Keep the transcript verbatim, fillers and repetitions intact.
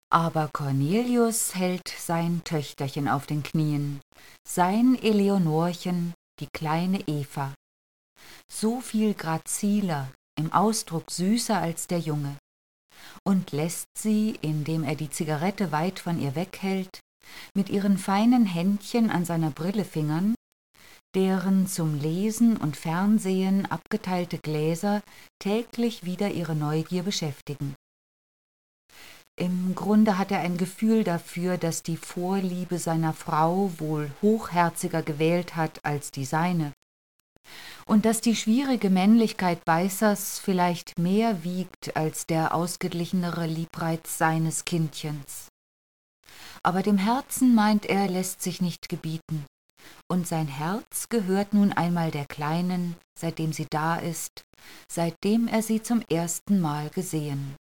Aber Cornelius hält sein Töchterchen auf den Knien, sein Eleonorchen, die kleine Eva, so viel graziler, im Ausdruck süßer als der Junge, und lässt sie, indem er die Zigarette weit von ihr weghält, mit ihren feinen Händchen an seiner Brille fingern, deren zum Lesen und Fernsehen abgeteilte Gläser täglich wieder ihre Neugier beschäftigen. Im Grunde hat er ein Gefühl dafür, dass die Vorliebe seiner Frau wohl hochherziger gewählt hat als die seine, und dass die schwierige Männlichkeit Beißers vielleicht mehr wiegt als der ausgeglichenere Liebreiz seines Kindchens. Aber dem Herzen, meint er, lässt sich nicht gebieten, und sein Herz gehört nun einmal der Kleinen, seitdem sie da ist, seitdem er sie zum ersten Mal gesehen.